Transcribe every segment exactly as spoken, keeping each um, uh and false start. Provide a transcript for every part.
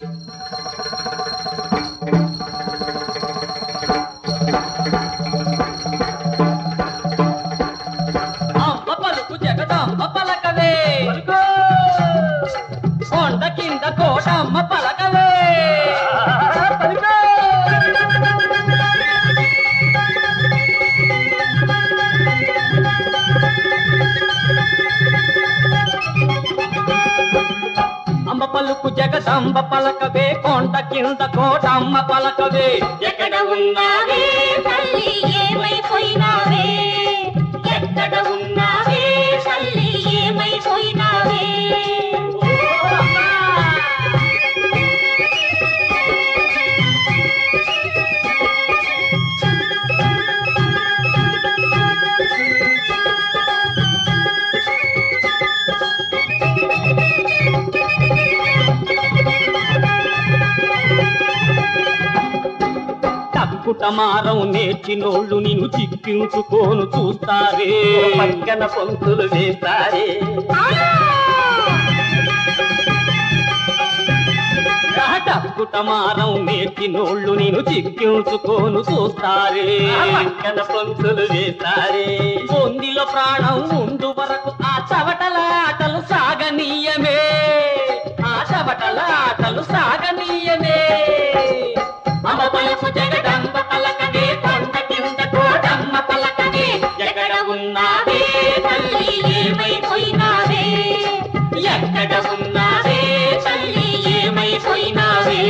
అమ్మ పలుకు జగదమ్మ పలకవే కొండ కింద కోటమ్మ పలకవే అమ్మ పలుకు జగదంబ పలకవే కొండ కింద కోటమ్మ పలకవే ఎక్కడ ఉన్నావే తల్లి ఏమైపోయినావే ఎక్కడ ఉన్నావే తల్లి ఏమైపోయినావే కుటమారం నేర్చినోళ్ళు నిన్ను చిక్కించుకోను చూస్తారే పక్కన పొంతులు వేస్తారే కుటమారం నేర్చినోళ్ళు నిన్ను చిక్కించుకోను చూస్తారే పక్కన పొంతులు వేస్తారే పొందిలో ప్రాణం ఉండు వరకు ఆ చవటల ఆటలు సాగనీయమే ఆ చవటల ఆటలు సాగనీయమే అమ్మ పలుకు జగదంబ పలకవే కొండ కింద కోటమ్మ పలకవే ఎక్కడ ఉన్నావే తల్లి ఏమైపోయినావే ఎక్కడ ఉన్నావే తల్లి ఏమైపోయినావే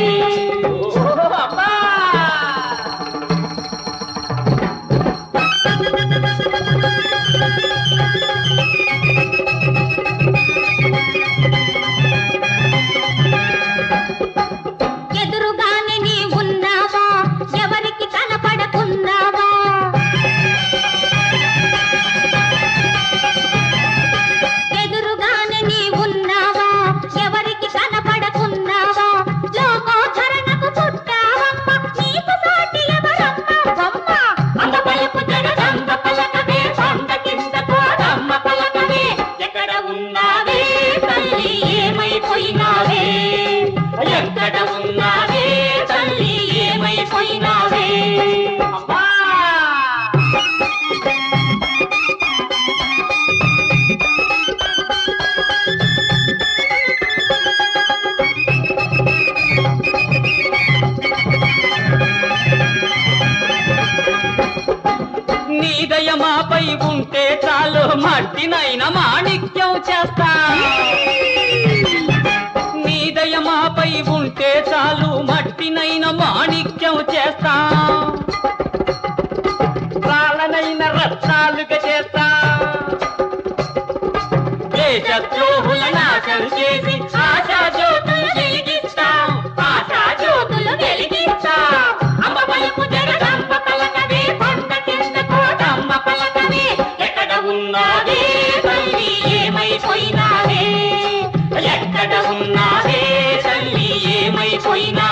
ఎదురుగానే నీ ఉన్నావా ఎవరికి కనపడకున్నావా ఎదురుగానే నీ ఉన్నావా ఎవరికి కనపడకున్నావా లోకోధరణకు పుట్టావమ్మ నీకు సాటి ఎవరమ్మ బొమ్మ అమ్మ పలుకు జగదంబ పలకవే కొండ కింద కోటమ్మ పలకవే ఎక్కడ ఉన్నావే తల్లి ఏమైపోయినావే ఎక్కడ ఉన్నావే తల్లి ఏమైపోయినావే నీ దయమాపై ఉంటే చాలు మట్టినైనా మాణిక్యం చేస్తా నీ దయమాపై ఉంటే చాలు మట్టినైనా మాణిక్యం చేస్తా రాళ్ళనైనా రత్నాలుగా చేస్తా దేశద్రోహుల నాశనం చేసి ఆశా జ్యోతులు వెలిగిస్తాం ఆశా జ్యోతులు వెలిగిస్తాం అమ్మ పలుకు జగదంబ పలకవే కొండ కింద కోటమ్మ పలకవే ఎక్కడ ఉన్నావే తల్లి ఏమైపోయినావే ఎక్కడ ఉన్నావే తల్లి ఏమైపోయినా